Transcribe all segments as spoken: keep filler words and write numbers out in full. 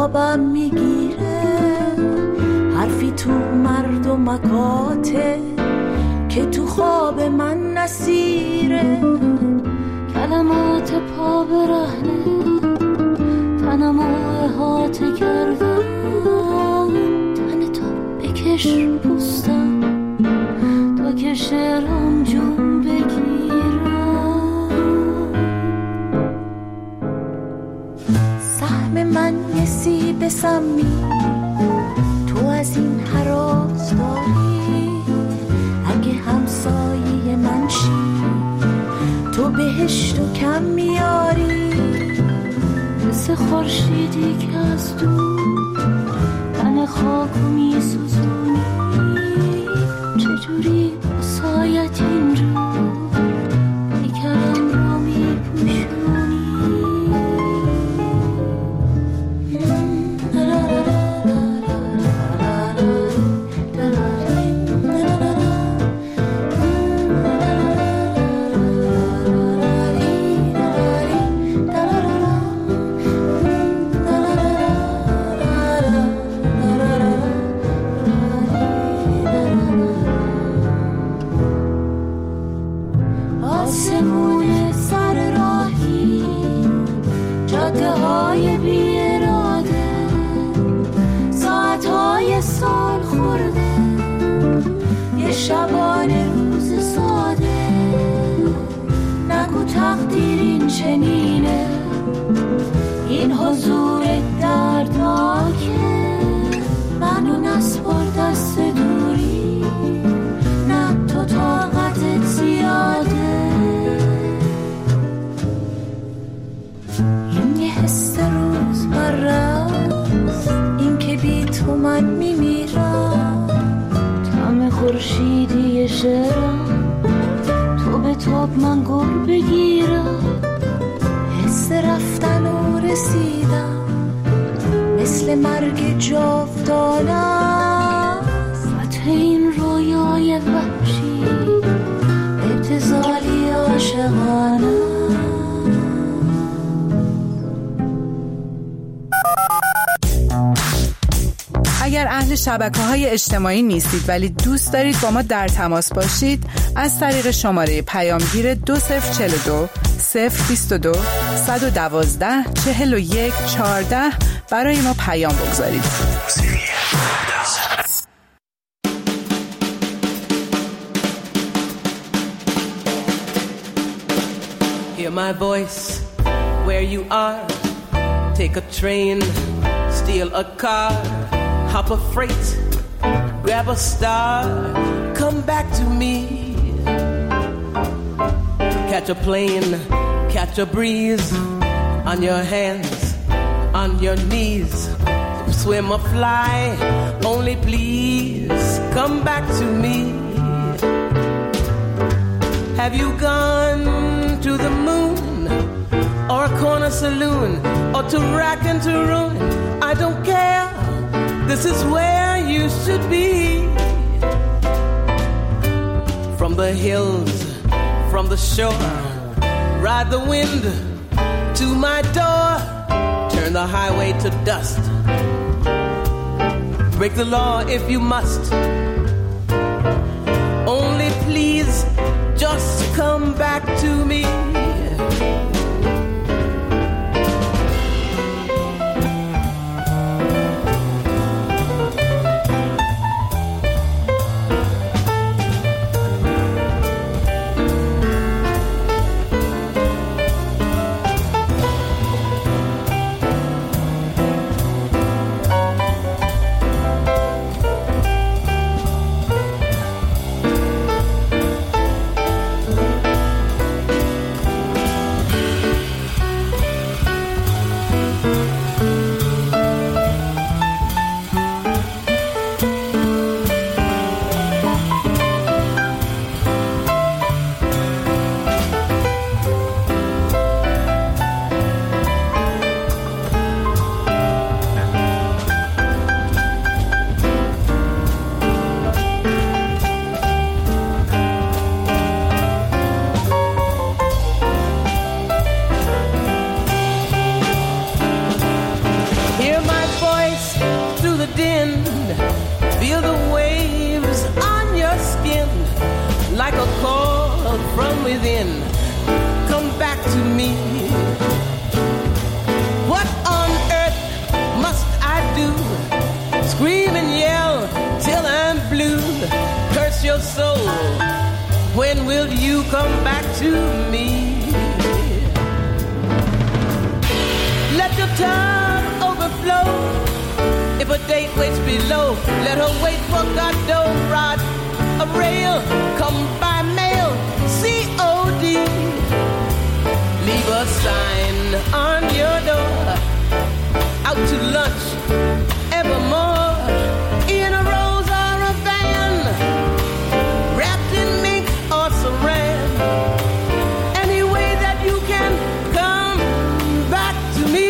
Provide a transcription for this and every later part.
خوابم میگیره، حرفی تو مردمکاته که تو خواب من نسیره. کلمات پا برهنه تنم و احاطه کردم، تن تو بکش پوستم تا که شعرم جون بگیرم. سهم من یه سیب سمی تو از این هراز داری، اگه همسایه من شی تو بهشتو کم میاری. مثل خورشیدی که از دور تن خاکو میسوزونی، چجوری سایت اینجور پیکرم رو میپوشونی. شبانه روز ساده نگو تقدیر این چنینه، این حضور دردناکه. منو نسپار دست دوری، نه تو طاقتت زیاده. این یه حس روز مرست، این که بی تو من میمیرم. خورشیدی شعرم تو به تاب من گر بگیرم. حس رفتن و رسیدم مثل مرگ جاودانه است. فتح این رویای وحشی ابتذالی عاشقانه. اگر اهل شبکه‌های اجتماعی نیستید ولی دوست دارید با ما در تماس باشید، از طریق شماره پیامگیر دو صفر چهل و دو صفر بیست و دو صد و دوازده چهل و یک چهارده برای ما پیام بگذارید. Hear my voice where you are. Take a train, steal a car, hop a freight, grab a star, come back to me. Catch a plane, catch a breeze, on your hands, on your knees. Swim or fly, only please come back to me. Have you gone to the moon, or a corner saloon, or to rack and to ruin? I don't care. This is where you should be. From the hills, from the shore, ride the wind to my door. Turn the highway to dust. Break the law if you must. Only please just come back to me. me. What on earth must I do? Scream and yell till I'm blue. Curse your soul. When will you come back to me? Let your tongue overflow. If a date waits below, let her wait for Godot rod. A rail, come by mail, C O D. Leave a sign on your door. Out to lunch, evermore. In a rose or a van, wrapped in mink or saran. Any way that you can come back to me.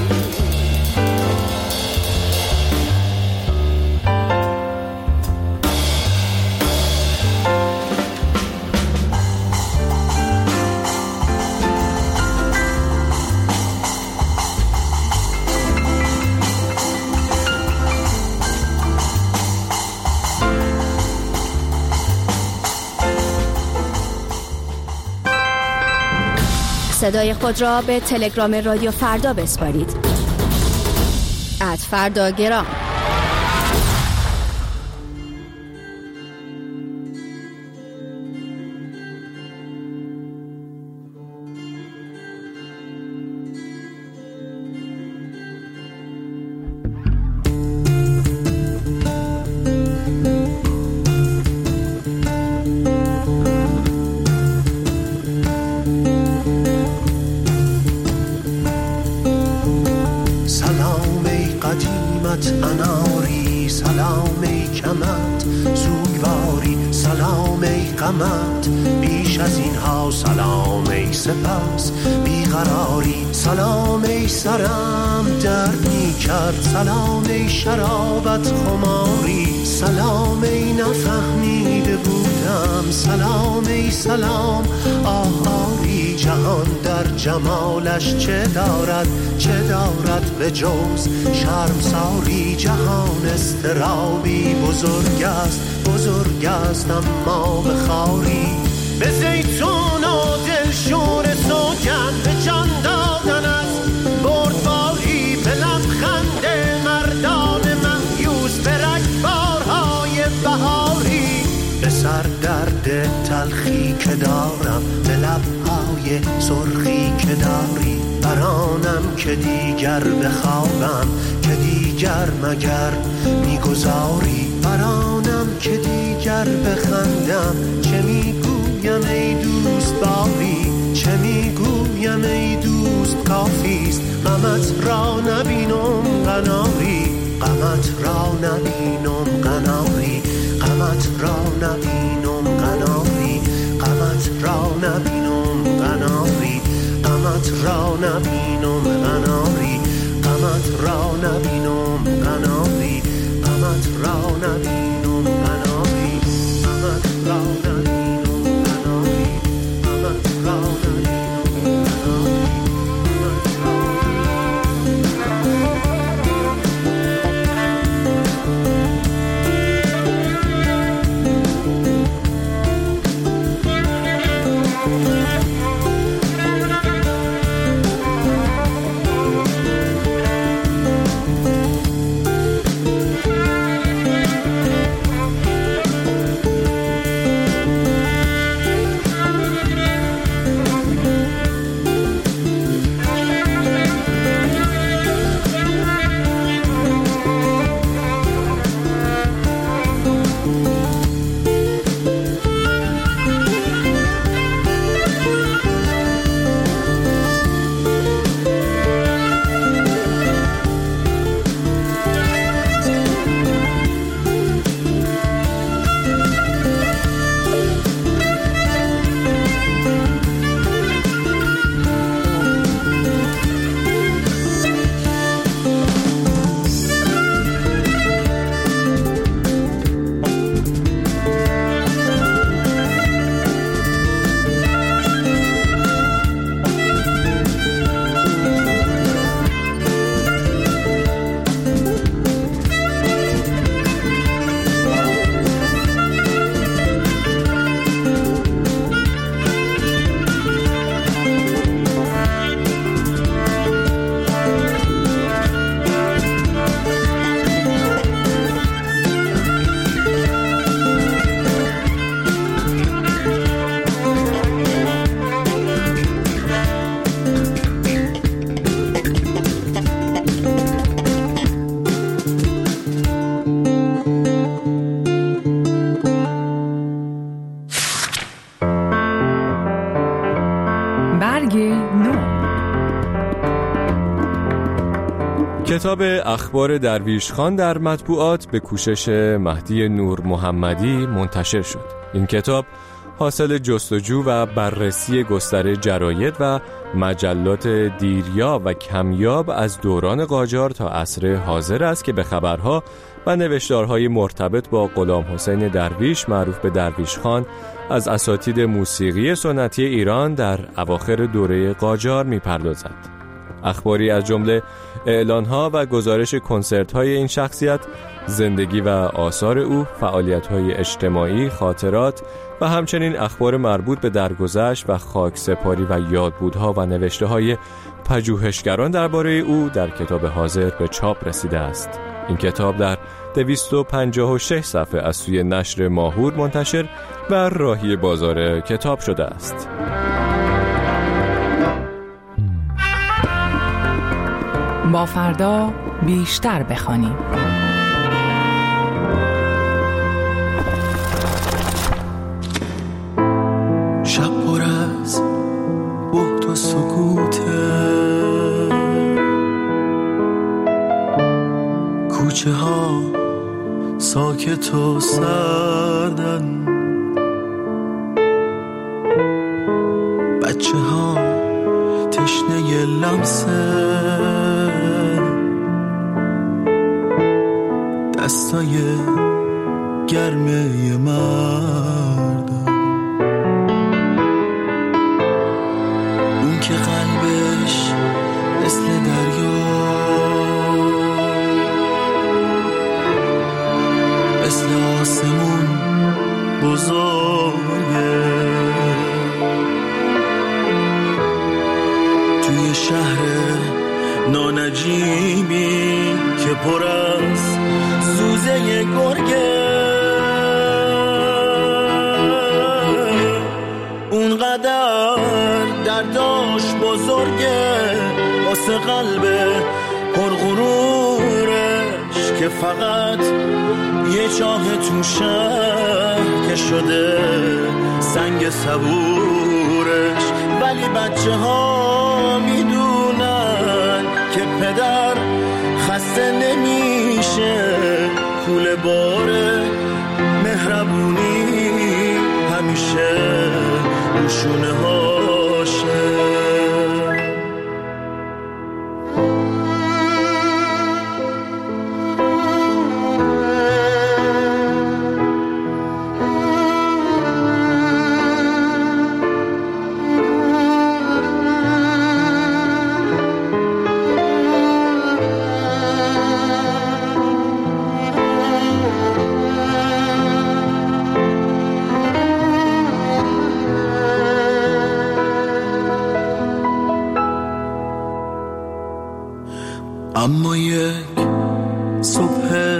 صدای خود را به تلگرام رادیو فردا بسپارید. ات فردا گرام. اناری سلام ای کمت سوگواری سلام ای قمت بیش از اینها سلام ای سپس بیقراری سلام ای سرم درد می کرد سلام ای شرابت خماری سلام ای نفهمیده بودم سلام ای سلام آهاری جهان در جمالش چه دارد چه دارد به جز شرمساری جهان استرابی بزرگ است بزرگ است اما به خاری به زیتون و دلشور سوگند به جان دادن است بردباری به لبخند مردان مهیوس به رگبارهای بهاری به سر درد تلخی که دارم به لبهای سرخی که داری برانم که دیگر بخوابم که دیگر مگر میگذاری برانم که دیگر بخندم چه میگویم ای دوست باری چه میگویم ای دوست کافیست غمت را نبینم قناری غمت را نبینم قناری غمت را نبینم قناری غمت را نبینم قناری غمت را نبینم قناری غمت را نبینم قناری غمت را نبینم قناری غمت را نبینم قناری غمت را نبینم قناری کتاب اخبار درویش خان در مطبوعات به کوشش مهدی نور محمدی منتشر شد. این کتاب حاصل جستجو و بررسی گستره جراید و مجلات دیریا و کمیاب از دوران قاجار تا عصر حاضر است که به خبرها و نوشتارهای مرتبط با غلام حسین درویش معروف به درویش خان از اساتید موسیقی سنتی ایران در اواخر دوره قاجار می‌پردازد. اخباری از جمله اعلان‌ها و گزارش کنسرت‌های این شخصیت، زندگی و آثار او، فعالیت‌های اجتماعی، خاطرات و همچنین اخبار مربوط به درگذشت و خاکسپاری و یادبودها و نوشته‌های پژوهشگران درباره او در کتاب حاضر به چاپ رسیده است. این کتاب در دویست و پنجاه و شش صفحه از سوی نشر ماهور منتشر و راهی بازار کتاب شده است. با فردا بیشتر بخوانیم. شب پر از بهت و سکوته، کوچه ها ساکت و سردن، بچه ها تشنه لمسه، دستای گرمه مردم، اون که قلبش مثل دریا، مثل آسمون بزرگه، توی شهر نانجیبی که پر از سوزه گرگه، اونقدر درداش بزرگه واسه قلب پرغرورش که فقط یه چاه تو شهر که شده سنگ صبورش. ولی بچه ها میدونن که پدر خسته نمیشه، کوله باره مهربونی همیشه روشونه هاشه. اما یک صبح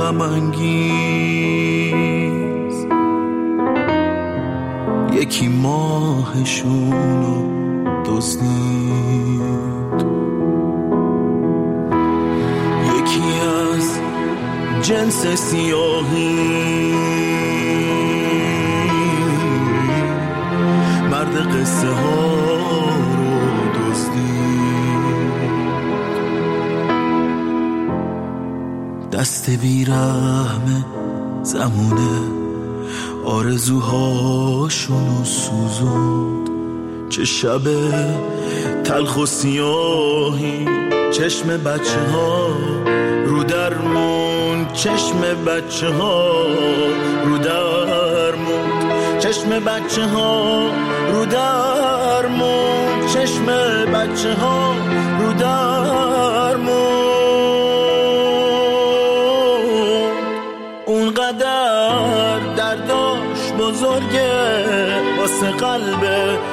غم‌انگیز یکی ماهشونو دزدید، یکی از جنس سیاهی مرد قصه ها رو دزدید، دست بیرحم زمونه آرزوهاشونو سوزوند. چه شب تلخ و سیاهی، چشم بچه ها رو درمون، چشم بچه ها رو درمون، چشم بچه ها رو درمون، چشم بچه ها رو درمون. اونقدر درداش بزرگه واسه قلب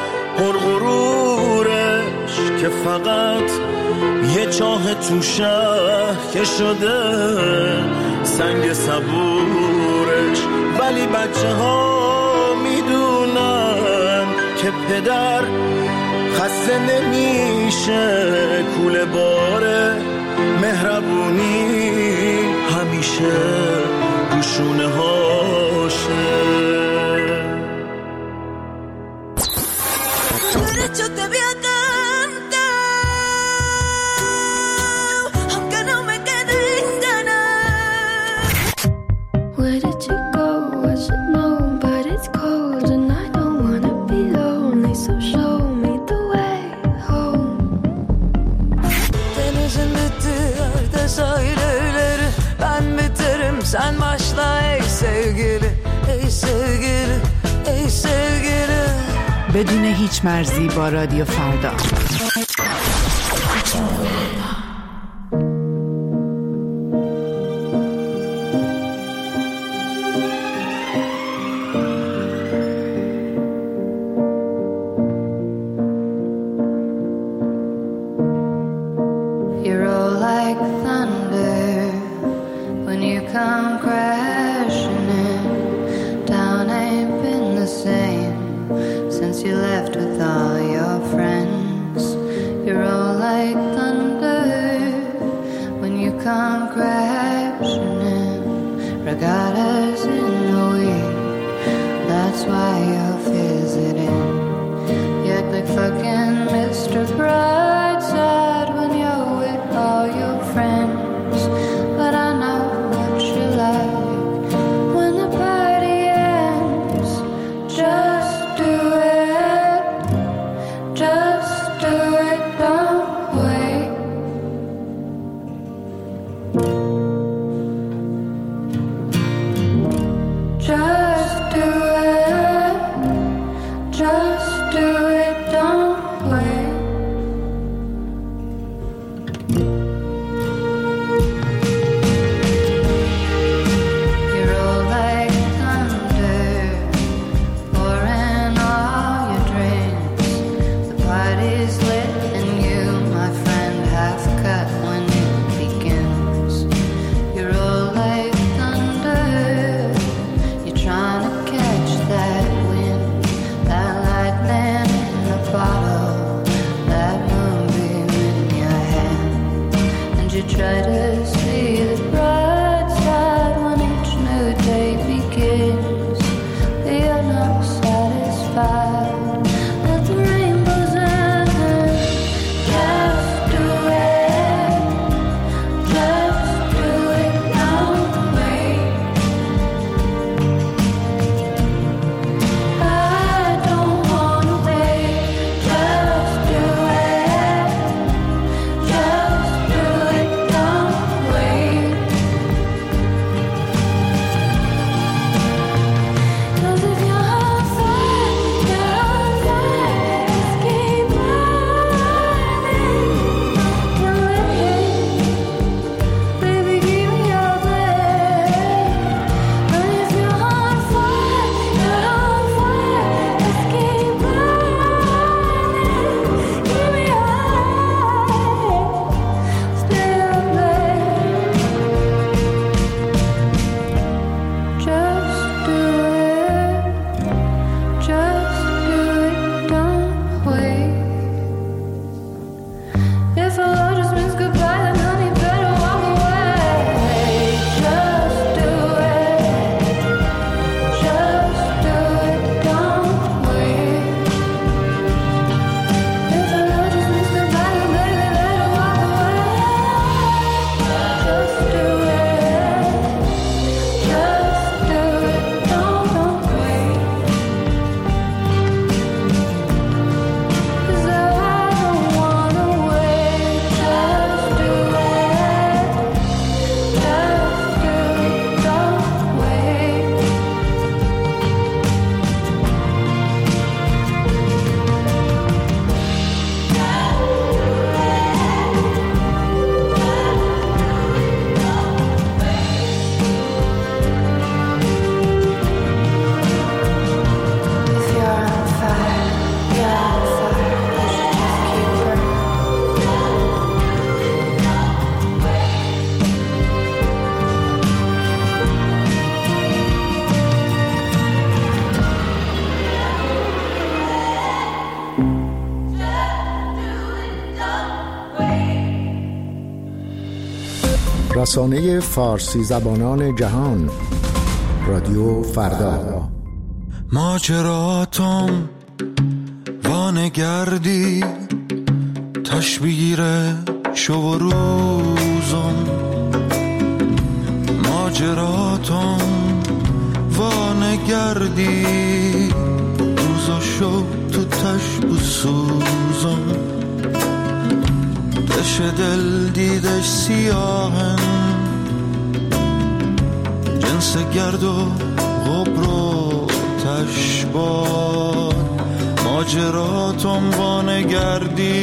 پرغرورش که فقط یه چاه تو شهر که شده سنگ صبورش. ولی بچه ها میدونن که پدر خسته نمیشه، کوله باره مهربونی همیشه روشونه هاشه. Yo te voy a cantar, aunque no بدون هیچ مرزی با رادیو فردا. رسانه فارسی زبانان جهان، رادیو فردا. ماجراتم وانگردی تشبیه شو و روزم، ماجراتم وانگردی روزا شو تو تشب و سوزم، دش دل دیدش سیاهن جنس گرد و غبر و تشباد، ماجراتم وانگردی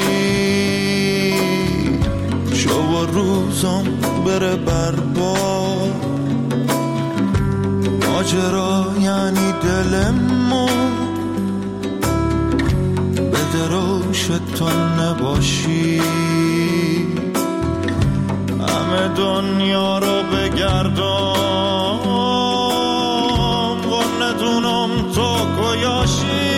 شو و روزم بره برباد ماجرا یعنی دلمو بده روش تو نباشی همه دنیا رو بگردم و ندونم تو کجایی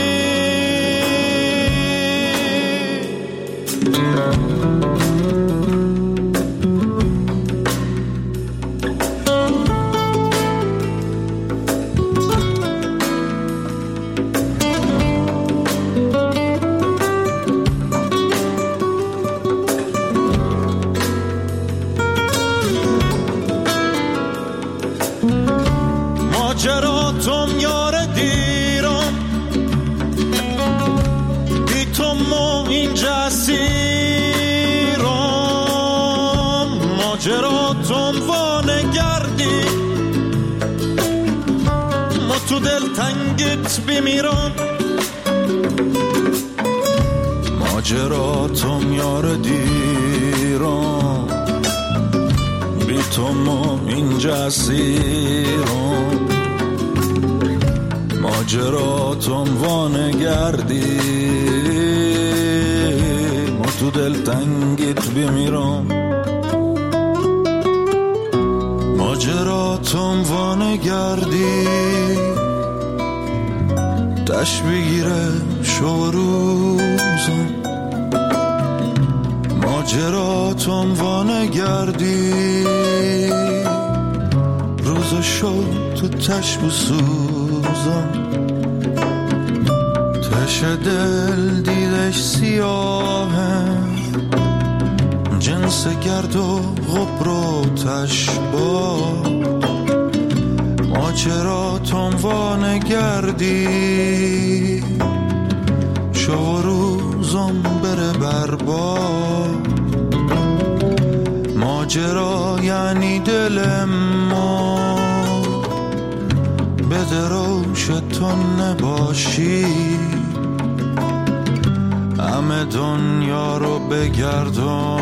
ماجراتم یار دیرم بی تو ما اینجا اسیرم ماجراتم وانگردی ما تو دل تنگت بمیرم ماجراتم یار دیرم بی تو ما اینجا اسیرم ماجراتم وانگردی ما تو دل تنگیت بمیرم ماجراتم وانگردی دشت بگیره شو روزم ماجراتم وانگردی روز شو تو تش بسوزم تش دل دیدش سیاهه جنس گرد و غبر و تش باد ماجراتم وانگردی شو روزم بره برباد ماجرا یعنی دل ما بده روش تو نباشی همه دنیا رو بگردم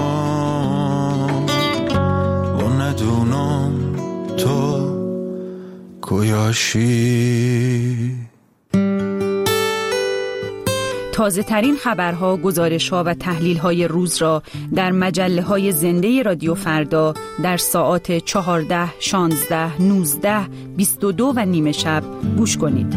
و ندونم تو کجایی. تازه ترین خبرها، گزارش‌ها و تحلیل‌های روز را در مجله‌های زنده رادیو فردا در ساعات چهارده، شانزده، نوزده، بیست و دو و نیمه شب گوش کنید.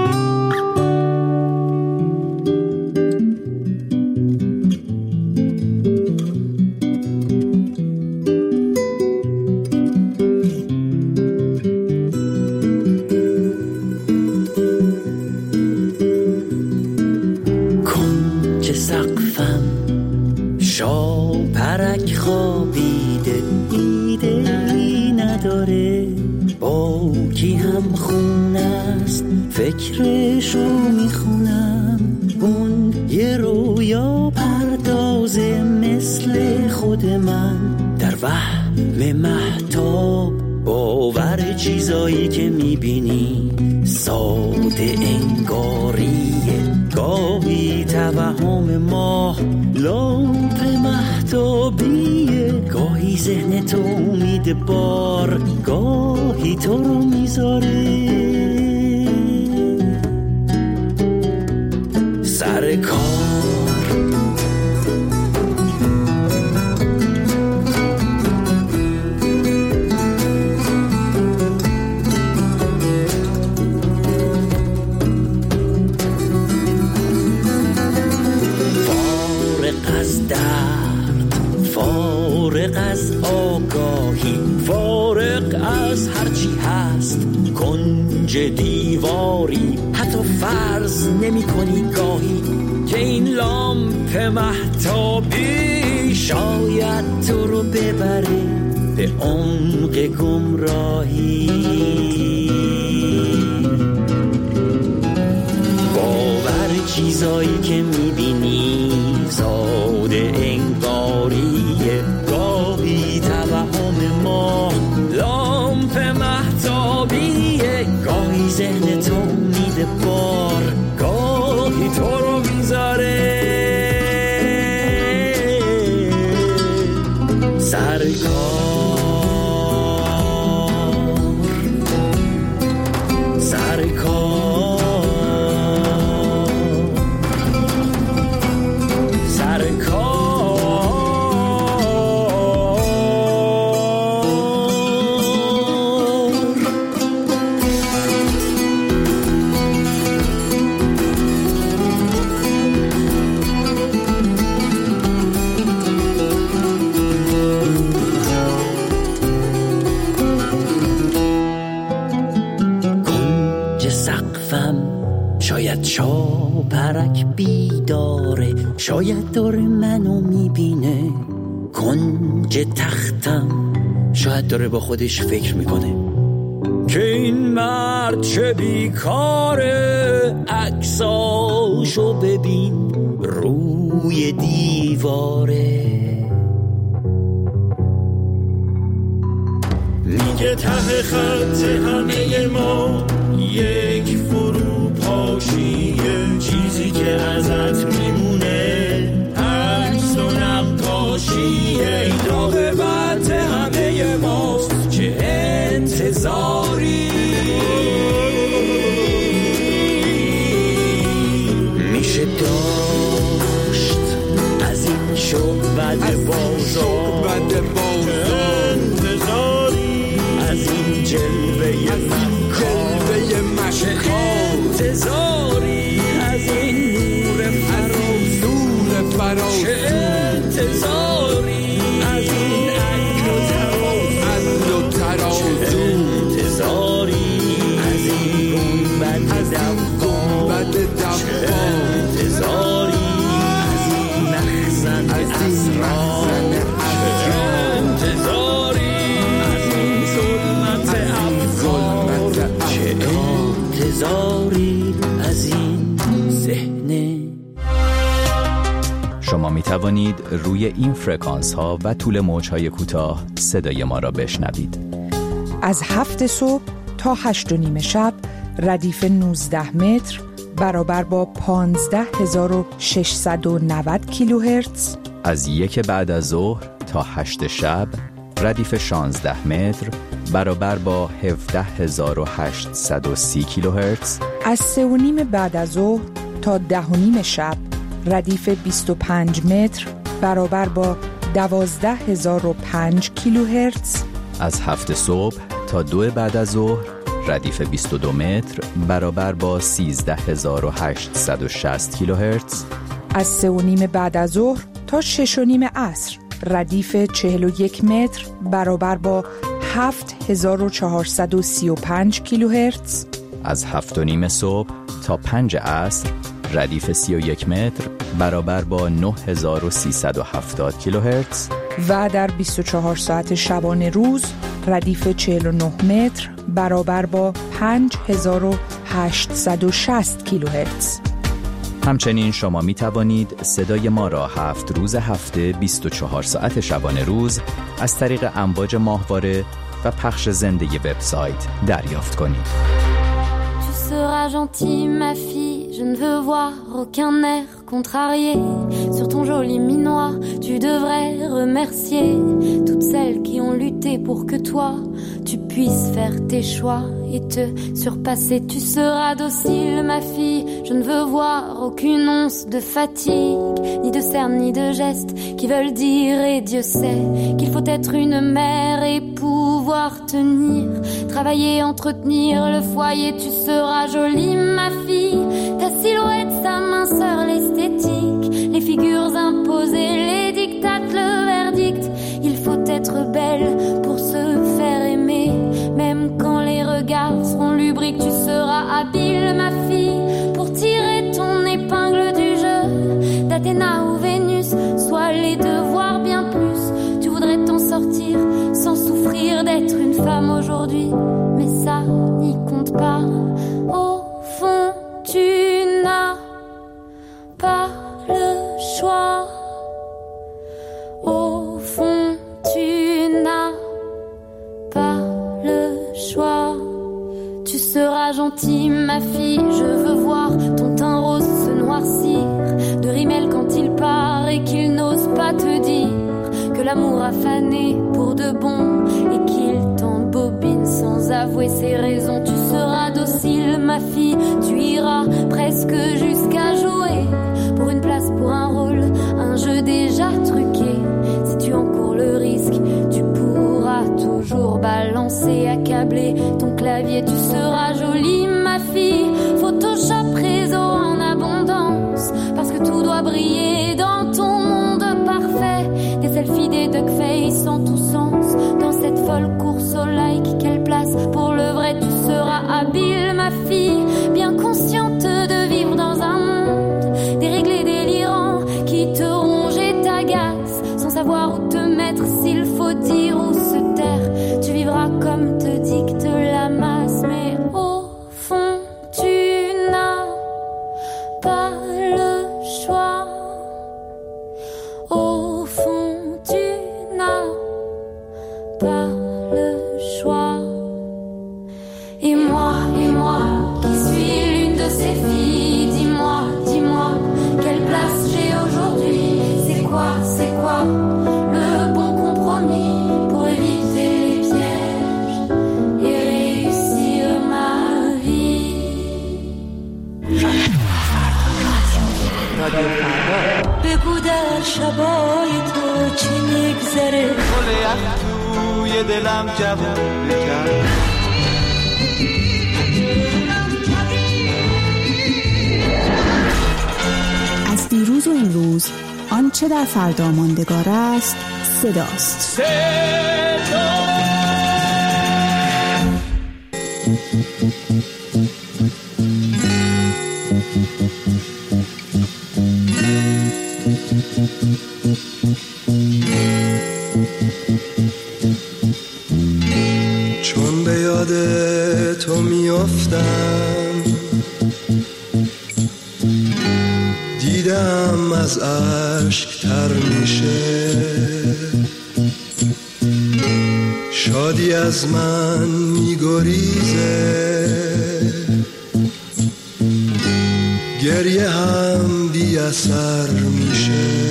فکرشو میخونم اون یه رویا پردازه مثل خود من در وهم مهتاب باور چیزایی که میبینی ساده انگاریه گاهی توهم ماه لامپ مهتابیه گاهی ذهن تو امید بار گاهی تو رو میذاره سر کار فارغ از درد فارغ از آگاهی فارغ از هرچی هست کنج دیواری حتی فرض نمی کنی گاهی که این لامپ مهتابی شاید تو رو ببره به عمق گمراهی باور چیزایی که میبینی ساده انگاریه گاهی توهم ما لامپ مهتابیه گاهی ذهن تو میده بار گاهی تو سقفم، شاید چاپرک بیداره، شاید داره منو میبینه کنج تختم، شاید داره با خودش فکر میکنه که این مرد چه بیکاره، عکساشو ببین روی دیواره. میگه ته خط همه ما یک فرو پاشیه، چیزی که ازت میمونه عکس و نقاشیه. این راقبت همه ماست، چه انتظاری میشه داشت از این شعبد بازار، انتظاری از این جلوه مشکار، انتظاری از این نور فراز، چه انتظاری از این عقل و ترازو، چه انتظاری از این گنبد دوام، چه انتظاری از این مخزن اسرار، چه انتظاری از این ظلمت افکار، چه انتظاری از این ذهن. شما می توانید روی این فرکانس ها و طول موج های کوتاه صدای ما را بشنوید. از هفت صبح تا هشت و نیم شب ردیف نوزده متر برابر با پانزده هزار و ششصد و نود کیلوهرتز. از یک بعد از ظهر تا هشت شب ردیف شانزده متر برابر با هفده هزار و هشتصد و سی کیلوهرتز. از سه و نیم بعد از ظهر تا ده و نیم شب ردیف بیست و پنج متر برابر با دوازده هزار و پنج کیلوهرتز. از هفت صبح تا دو بعد از ظهر ردیف بیست و دو متر برابر با سیزده هزار و هشتصد و شصت کیلوهرتز. از سه و نیم بعد از ظهر تا شش و نیم عصر ردیف چهل و یک متر برابر با هفت هزار و چهارصد و سی و پنج کیلوهرتز. از هفت و نیم صبح تا پنج عصر ردیف سی و یک متر برابر با نه هزار و سیصد و هفتاد کیلوهرتز. و در بیست و چهار ساعت شبانه روز ردیف چهل و نه متر برابر با پنج هزار و هشتصد و شصت کیلوهرتز. همچنین شما می توانید صدای ما را هفت روز هفته بیست و چهار ساعت شبانه روز از طریق امواج ماهواره و پخش زنده وبسایت دریافت کنید. Tu seras gentille ma fille, je ne veux voir aucun air contrarié. Sur ton joli minois, tu devrais remercier toutes celles qui ont lutté pour que toi, tu puisses faire tes choix et te surpasser. Tu seras docile ma fille, je ne veux voir aucune once de fatigue, ni de cernes ni de gestes qui veulent dire, et Dieu sait qu'il faut être une mère et pouvoir tenir, travailler, entretenir le foyer. Tu seras jolie ma fille, ta silhouette, sa minceur, l'esthétique, les figures imposées, les dictates, le verdict. Il faut être belle pour se faire aimer, même quand les regards seront lubriques. Tu seras habile ma fille pour tirer ton épingle du jeu, d'Athéna ou Vénus, soit les devoirs bien plus. Tu voudrais t'en sortir sans souffrir d'être une femme aujourd'hui, mais ça n'y compte pas. Au fond, tu n'as pas le choix. Au fond, tu n'as pas le choix. Tu seras gentille ma fille, je veux voir ton teint rose se noircir de rimel quand il part et qu'il n'ose pas te dire que l'amour a fané pour de bon et qu'il t'embobine sans avouer ses raisons. Tu seras docile ma fille, tu iras presque jusqu'à jouer pour une place, pour un rôle, un jeu déjà truqué. Si tu encours le risque, tu pourras toujours balancer, accabler ton clavier. Tu seras jolie ma fille, Photoshop réseau en abondance, parce que tout doit briller dans ton monde parfait. Des selfies, des duckface en tout sens, dans cette folle course au like. Quelle place pour le vrai? Tu seras habile ma fille, consciente de vivre dans un monde déréglé, délirant, qui te ronge et t'agace, sans savoir où te mettre, s'il faut dire ou se taire. Tu vivras comme te dicte la masse, mais au fond tu n'as pas le choix. Au fond tu n'as pas le choix. Et moi, et moi, qui suis l'une de ces filles, dis-moi, dis-moi, quelle place j'ai aujourd'hui? C'est quoi, c'est quoi le bon compromis pour éviter les pièges et réussir ma vie? بگو در شبای تو چی میگذره؟ گل یخ توی دلم جواب بکرد. از دیروز و امروز آنچه در فردا ماندگار است صداست. صدا چون به یاد تو میافتم، دیدم از عشق تر میشه، شادی از من میگریزه، گریه هم بی اثر میشه.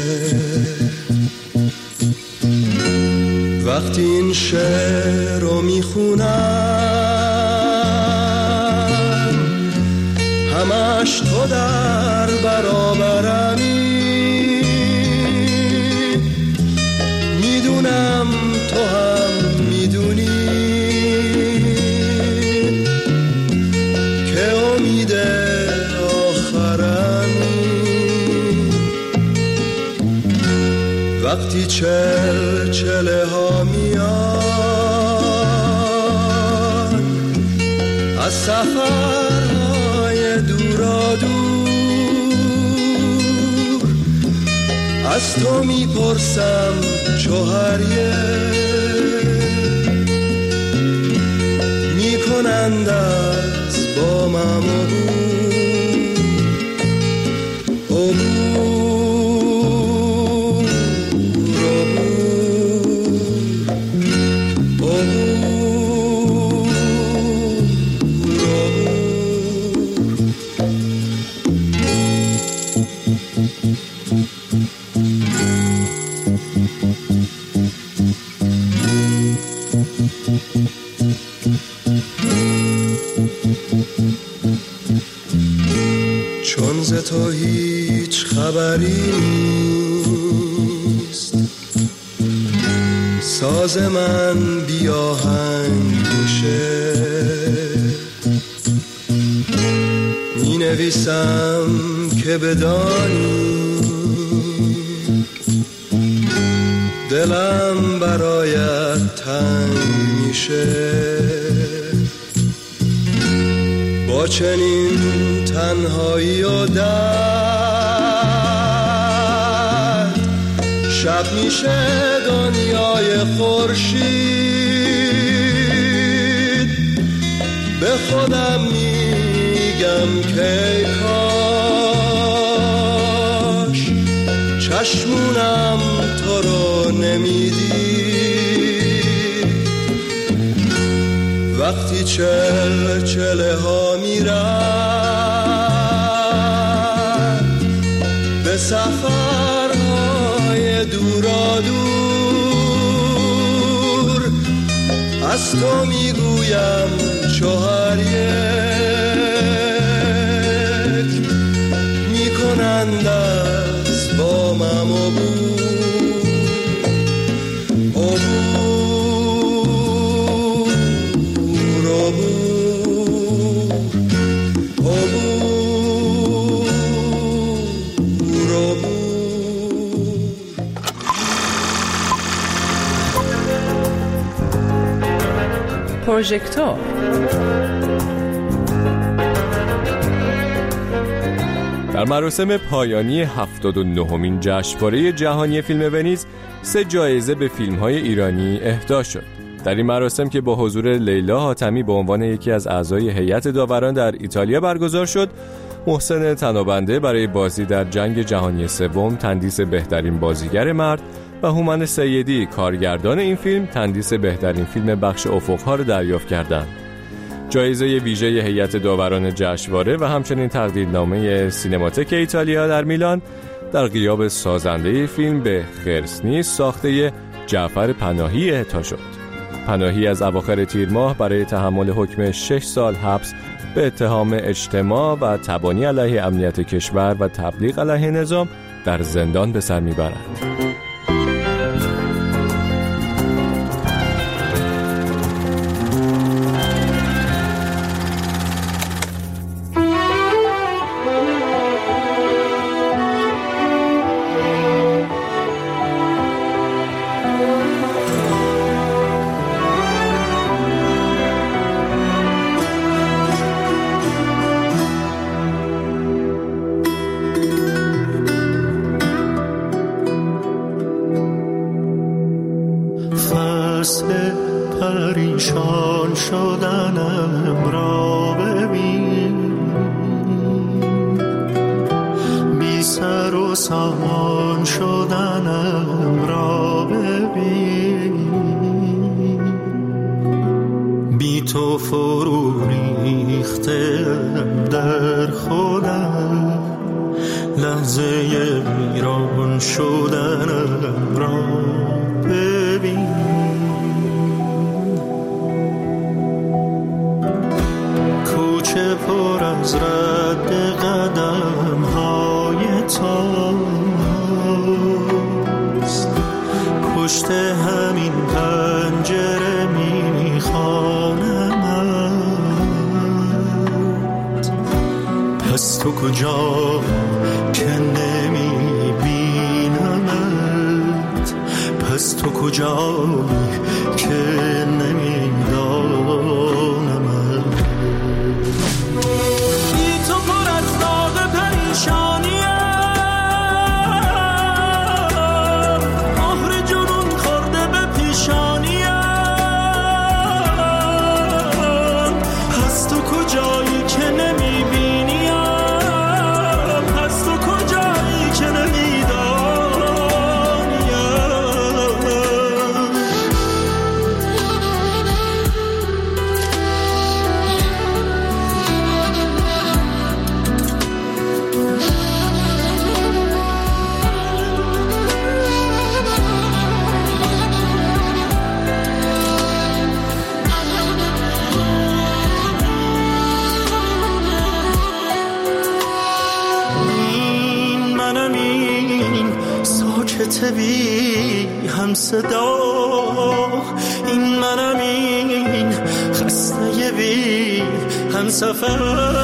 وقتی این شعر رو میخونم، همش تو در برابرمی، میدونم تو هم میدونی که امید آخرمی. وقتی چل چله ها میان از سفرهای دورا دور، از تو میپرسم چو هر یک میکنند از با من چون ز تو هیچ خبری نیست، ساز من بی آهنگ میشه، می نویسم که بدانی دلم برایت تنگ میشه. با چنین تنهایی و درد، شب میشه دنیای خورشید. به خودم میگم که کاش چشمونم تو رو نمیدید. وقتی چل چله ها میرم به سفرهای دورا دور، از تو میگویم چو هر یک میکنند از با من عبور. پروژکتور در مراسم پایانی هفتاد و نهمین جشنواره جهانی فیلم ونیز سه جایزه به فیلم‌های ایرانی اهدا شد. در این مراسم که با حضور لیلا حاتمی به عنوان یکی از اعضای هیئت داوران در ایتالیا برگزار شد، محسن طنابنده برای بازی در جنگ جهانی سوم تندیس بهترین بازیگر مرد و هومن سیدی کارگردان این فیلم تندیس بهترین فیلم بخش افق‌ها را دریافت کردند. جایزه ویژه هیئت داوران جشنواره و همچنین تقدیرنامه سینماتک ایتالیا در میلان در غیاب سازنده فیلم به خرس نیست ساخته جعفر پناهی اعطا شد. پناهی از اواخر تیر ماه برای تحمل حکم شش سال حبس به اتهام اجتماع و تبانی علیه امنیت کشور و تبلیغ علیه نظام در زندان به سر میبرد. پریشان شدنم را ببین، بی سر و سامان شدنم را ببین، بی تو فرو ریختم در خودم، لحظه ویران شدنم را ببین. کوچه پر از رد قدم های تاست، پشت همین پنجره میخوانمت. پس تو کجا که نمیبینمت، پس تو کجا که نمیدانمت. بی هم صدا، این منم، این خسته بی هم سفر،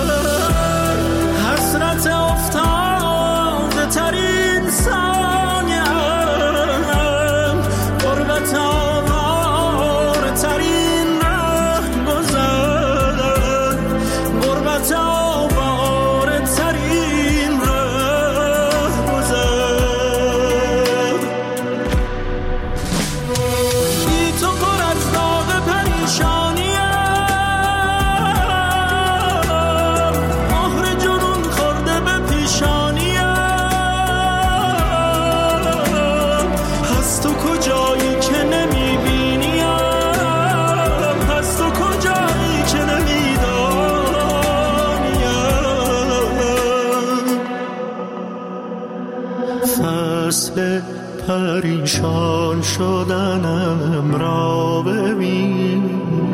حسرت افتاده ترین ثانیم، غربت آوار ترین ره گذر، غربت آوار ترین ره گذر. فصل پریشان شدنم را ببین.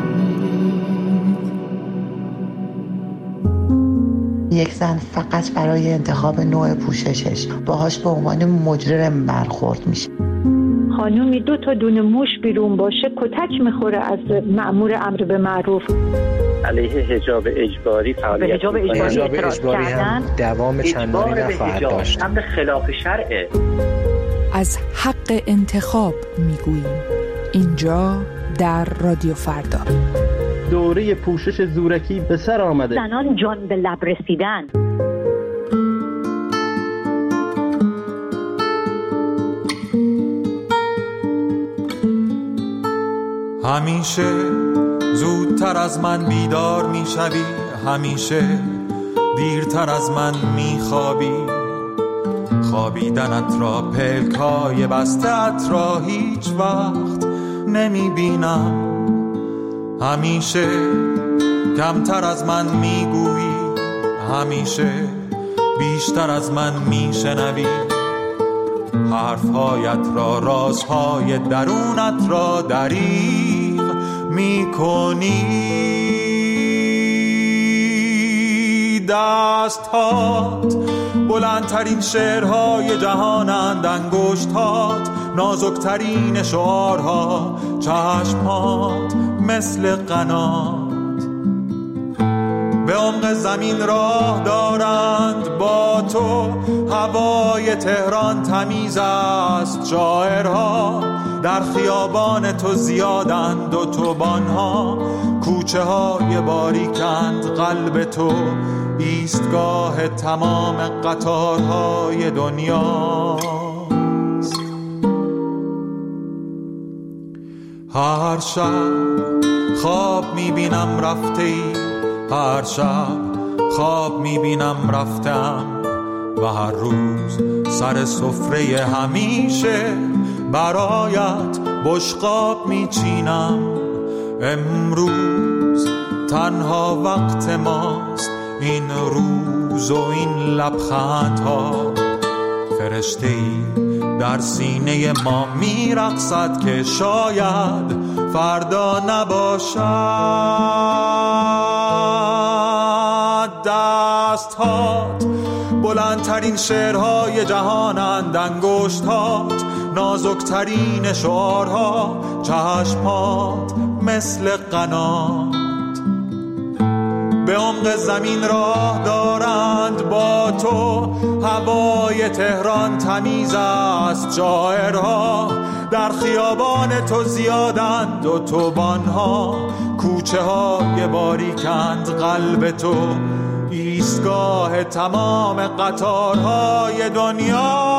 یک زن فقط برای انتخاب نوع پوششش باهاش به عنوان مجرم برخورد میشه. خانومی دو تا دونه موش بیرون باشه کتک میخوره از مأمور امر به معروف. علیه حجاب اجباری فعالیت به حجاب اجباری, حجاب اجباری هم دوام چندانی نخواهد داشت. امر خلاف شرعه. از حق انتخاب میگوییم اینجا در رادیو فردا. دوره پوشش زورکی به سر آمده. زنان جان به لب رسیدن. همیشه زودتر از من بیدار میشوی، همیشه دیرتر از من میخوابی. خوابیدنت را، پلکای بسته‌ات را هیچ وقت نمیبینم. همیشه کمتر از من میگویی، همیشه بیشتر از من میشنوی. حرفهایت را، رازهای درونت را دریغ میکنی. دستهات بلندترین شعرهای جهانند، انگشتات نازکترین شعارها، چشمات مثل قنات به عمق زمین راه دارند. با تو هوای تهران تمیز است، شاعرها در خیابان تو زیادند، اتوبان‌ها کوچه های باریکند. قلب تو ایستگاه تمام قطارهای دنیاست. هر شب خواب میبینم رفته ای، هر شب خواب میبینم رفتم، و هر روز سر سفره همیشه برایت بشقاب میچینم. امروز تنها وقت ماست، این روز و این لبخندها. فرشته‌ای در سینه ما میرقصد که شاید فردا نباشد. دستهات بلندترین شعرهای جهانند، انگشتات نازکترین شعارها، چشمات مثل قنات به عمق زمین راه دارند. با تو هوای تهران تمیز است، شاعرها در خیابان تو زیادند، اتوبان‌ها کوچه های باریکند. قلب تو ایستگاه تمام قطارهای دنیا.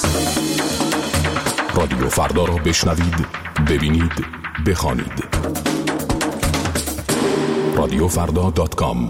رادیو فردا را بشنوید، ببینید، بخوانید. رادیو فردا دات کام.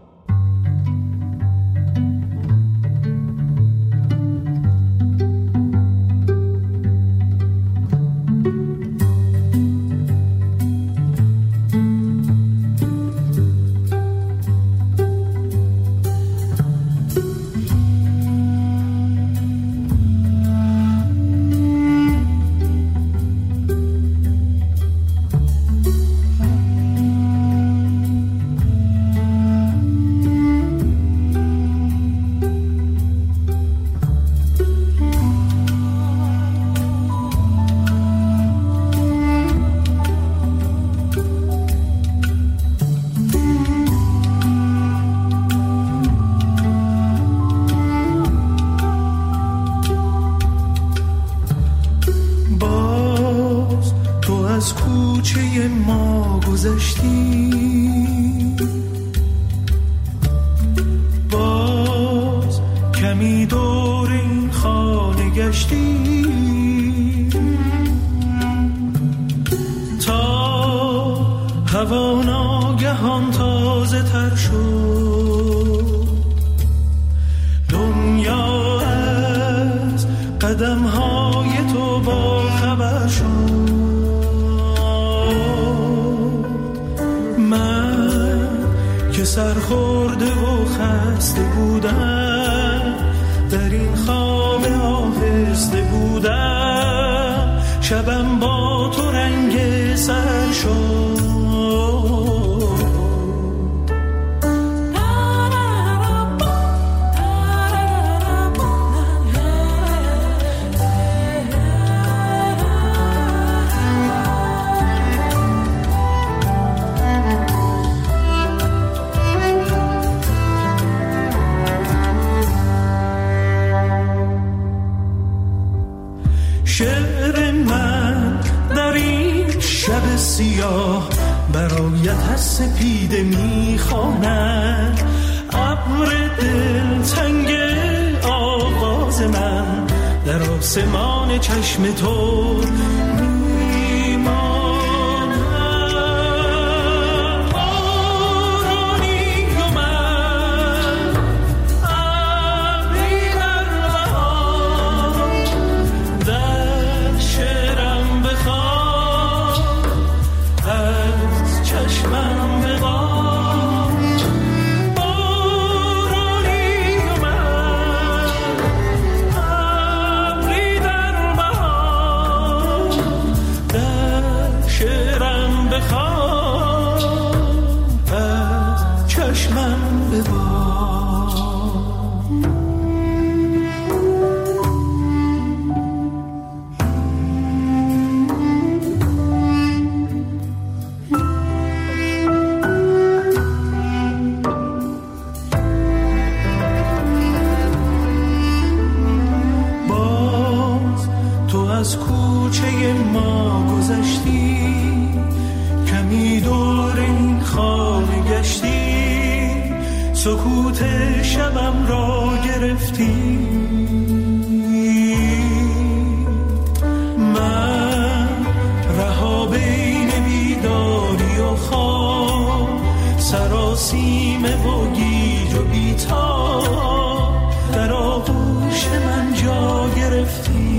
سرخورده و خسته بودم، در این خواب آهسته بودم، شبم با تو رنگ سر شد. شعر من در این شب سیاه برایت از سپیده میخواند، ابر دلتنگ آواز من در آسمان چشم تو از کوچه ما گذشتی، کمی دور این خانه گشتی، سکوت شبم را گرفتی. من رها بین بیداری و خواب، سراسیمه و گیج و بیتاب، در آغوش من جا گرفتی.